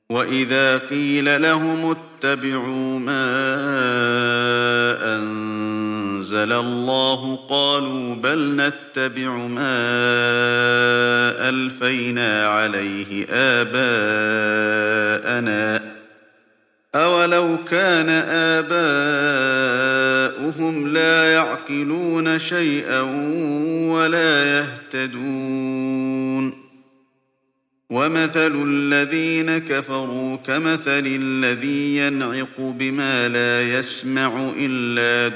وإذا قيل لهم اتبعوا ما أنزل الله قالوا بل نتبع ما ألفينا عليه آباءنا أولو كان آباؤهم لا يعقلون شيئا ولا يهتدون ومثل الذين كفروا كمثل الذي ينعق بما لا يسمع إلا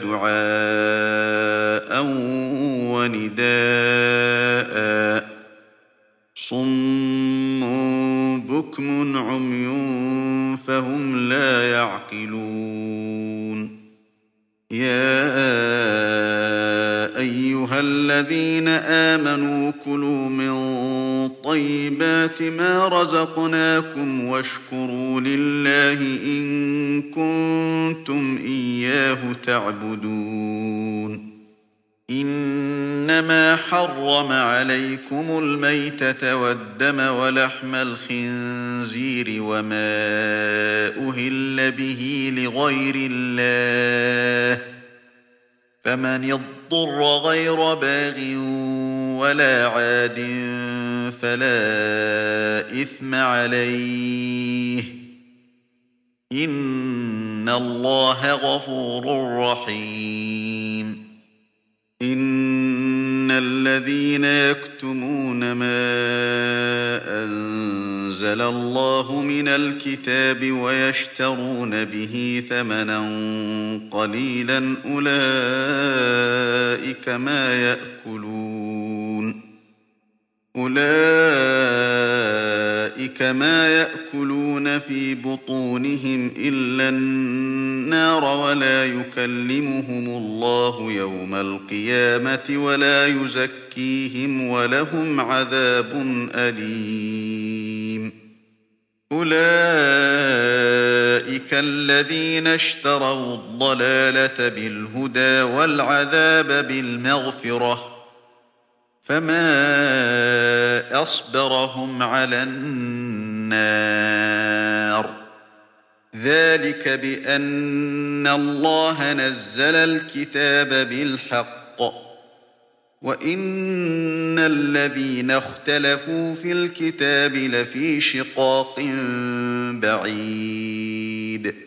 دعاء ونداء صم بكم عمي فهم لا يعقلون يا أيها الذين آمنوا كلوا من طيبات ما رزقناكم واشكروا لله إن كنتم إياه تعبدون إنما حرم عليكم الميتة والدم ولحم الخنزير وما أهل به لغير الله فمن اضطر غير باغ ولا عاد فلا إثم عليه إن الله غفور رحيم إن الذين يكتمون ما أنزل الله من الكتاب ويشترون به ثمنا قليلا أولئك ما يأكلون في بطونهم إلا النار ولا يكلمهم الله يوم القيامة ولا يزكيهم ولهم عذاب أليم أولئك الذين اشتروا الضلالة بالهدى والعذاب بالمغفرة فما أصبرهم على النار ذلك بأن الله نزل الكتاب بالحق وإن الذين اختلفوا في الكتاب لفي شقاق بعيد